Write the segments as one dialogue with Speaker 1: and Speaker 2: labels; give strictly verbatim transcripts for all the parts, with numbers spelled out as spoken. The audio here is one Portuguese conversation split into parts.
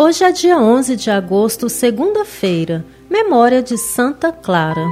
Speaker 1: Hoje é dia onze de agosto, segunda-feira, memória de Santa Clara.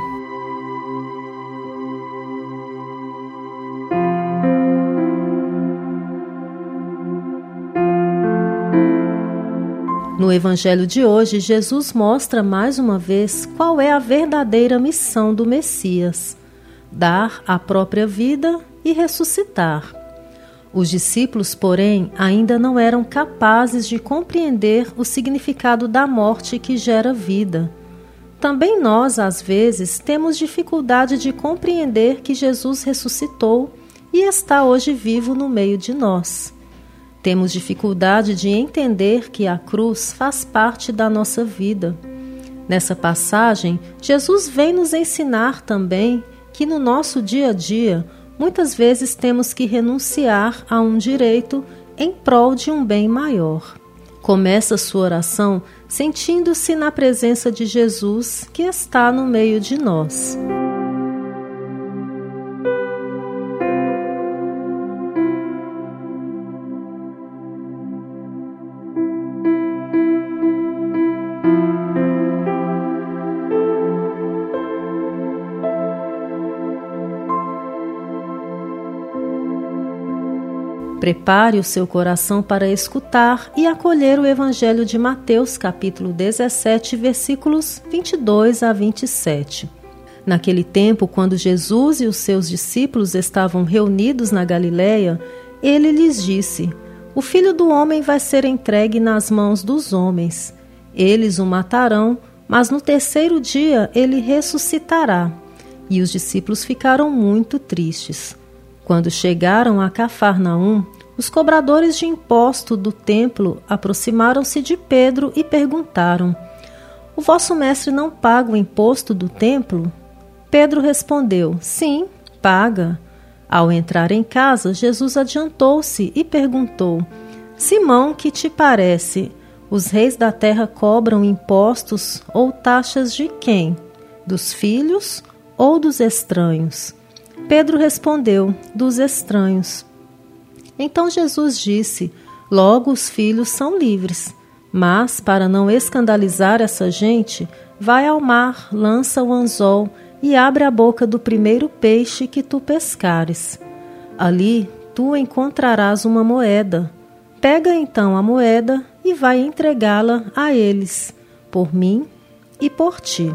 Speaker 1: No Evangelho de hoje, Jesus mostra mais uma vez qual é a verdadeira missão do Messias: dar a própria vida e ressuscitar. Os discípulos, porém, ainda não eram capazes de compreender o significado da morte que gera vida. Também nós, às vezes, temos dificuldade de compreender que Jesus ressuscitou e está hoje vivo no meio de nós. Temos dificuldade de entender que a cruz faz parte da nossa vida. Nessa passagem, Jesus vem nos ensinar também que no nosso dia a dia, muitas vezes temos que renunciar a um direito em prol de um bem maior. Começa sua oração sentindo-se na presença de Jesus que está no meio de nós. Prepare o seu coração para escutar e acolher o Evangelho de Mateus, capítulo dezessete, versículos vinte e dois a vinte e sete. Naquele tempo, quando Jesus e os seus discípulos estavam reunidos na Galileia, ele lhes disse: O Filho do Homem vai ser entregue nas mãos dos homens. Eles o matarão, mas no terceiro dia ele ressuscitará. E os discípulos ficaram muito tristes. Quando chegaram a Cafarnaum, os cobradores de imposto do templo aproximaram-se de Pedro e perguntaram: O vosso mestre não paga o imposto do templo? Pedro respondeu: Sim, paga. Ao entrar em casa, Jesus adiantou-se e perguntou: Simão, que te parece? Os reis da terra cobram impostos ou taxas de quem? Dos filhos ou dos estranhos? Pedro respondeu: Dos estranhos. Então Jesus disse: Logo os filhos são livres. Mas, para não escandalizar essa gente, vai ao mar, lança o anzol e abre a boca do primeiro peixe que tu pescares. Ali tu encontrarás uma moeda. Pega então a moeda e vai entregá-la a eles, por mim e por ti.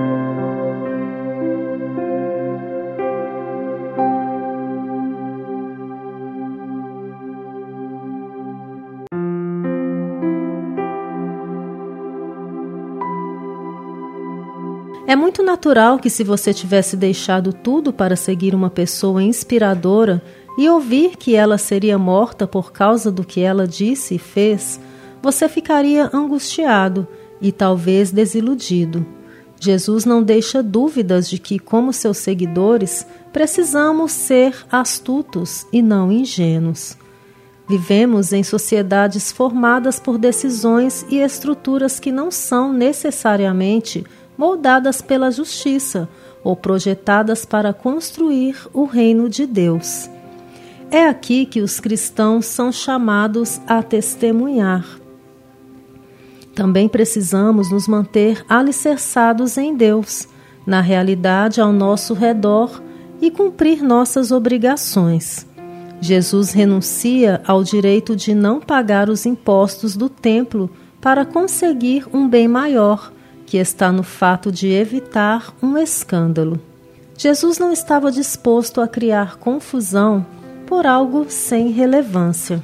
Speaker 1: É muito natural que, se você tivesse deixado tudo para seguir uma pessoa inspiradora e ouvir que ela seria morta por causa do que ela disse e fez, você ficaria angustiado e talvez desiludido. Jesus não deixa dúvidas de que, como seus seguidores, precisamos ser astutos e não ingênuos. Vivemos em sociedades formadas por decisões e estruturas que não são necessariamente moldadas pela justiça ou projetadas para construir o reino de Deus. É aqui que os cristãos são chamados a testemunhar. Também precisamos nos manter alicerçados em Deus, na realidade ao nosso redor, e cumprir nossas obrigações. Jesus renuncia ao direito de não pagar os impostos do templo para conseguir um bem maior, que está no fato de evitar um escândalo. Jesus não estava disposto a criar confusão por algo sem relevância.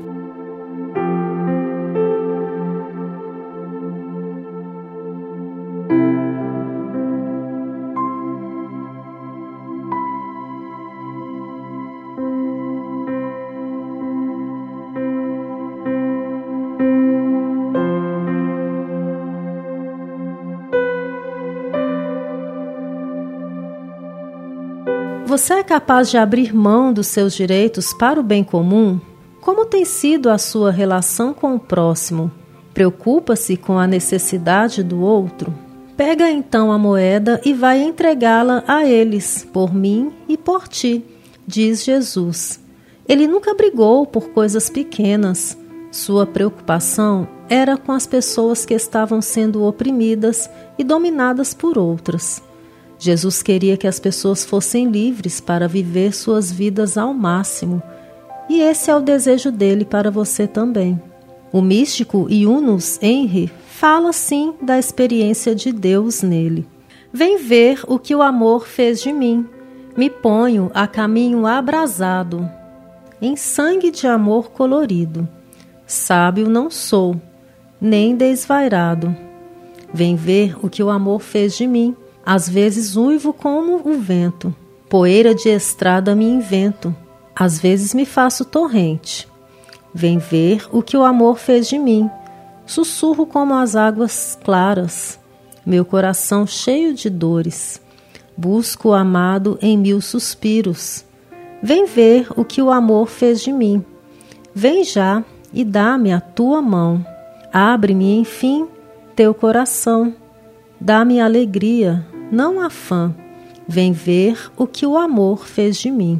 Speaker 1: Você é capaz de abrir mão dos seus direitos para o bem comum? Como tem sido a sua relação com o próximo? Preocupa-se com a necessidade do outro? Pega então a moeda e vai entregá-la a eles, por mim e por ti, diz Jesus. Ele nunca brigou por coisas pequenas. Sua preocupação era com as pessoas que estavam sendo oprimidas e dominadas por outras. Jesus queria que as pessoas fossem livres para viver suas vidas ao máximo, e esse é o desejo dele para você também. O místico Yunus Henry fala sim da experiência de Deus nele. Vem ver o que o amor fez de mim. Me ponho a caminho abrasado, em sangue de amor colorido. Sábio não sou, nem desvairado. Vem ver o que o amor fez de mim. Às vezes uivo como o vento, poeira de estrada me invento. Às vezes me faço torrente. Vem ver o que o amor fez de mim. Sussurro como as águas claras, meu coração cheio de dores. Busco o amado em mil suspiros. Vem ver o que o amor fez de mim. Vem já e dá-me a tua mão. Abre-me, enfim, teu coração. Dá-me alegria, não afã. Vem ver o que o amor fez de mim.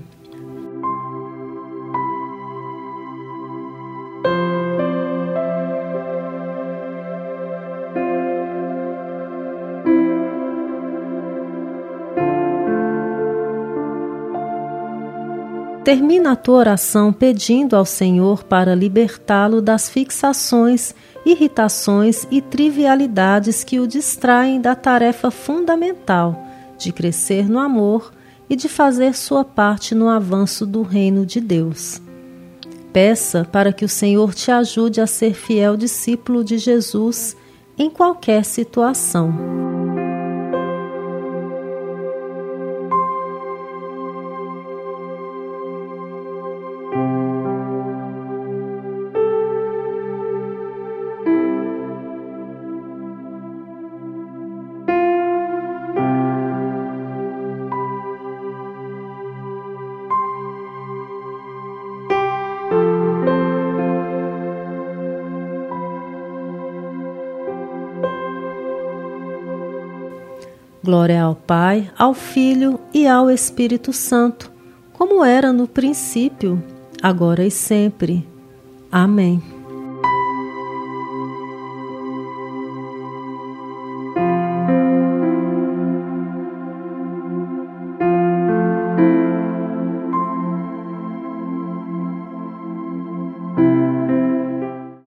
Speaker 1: Termina a tua oração pedindo ao Senhor para libertá-lo das fixações, irritações e trivialidades que o distraem da tarefa fundamental de crescer no amor e de fazer sua parte no avanço do reino de Deus. Peça para que o Senhor te ajude a ser fiel discípulo de Jesus em qualquer situação. Glória ao Pai, ao Filho e ao Espírito Santo, como era no princípio, agora e sempre. Amém.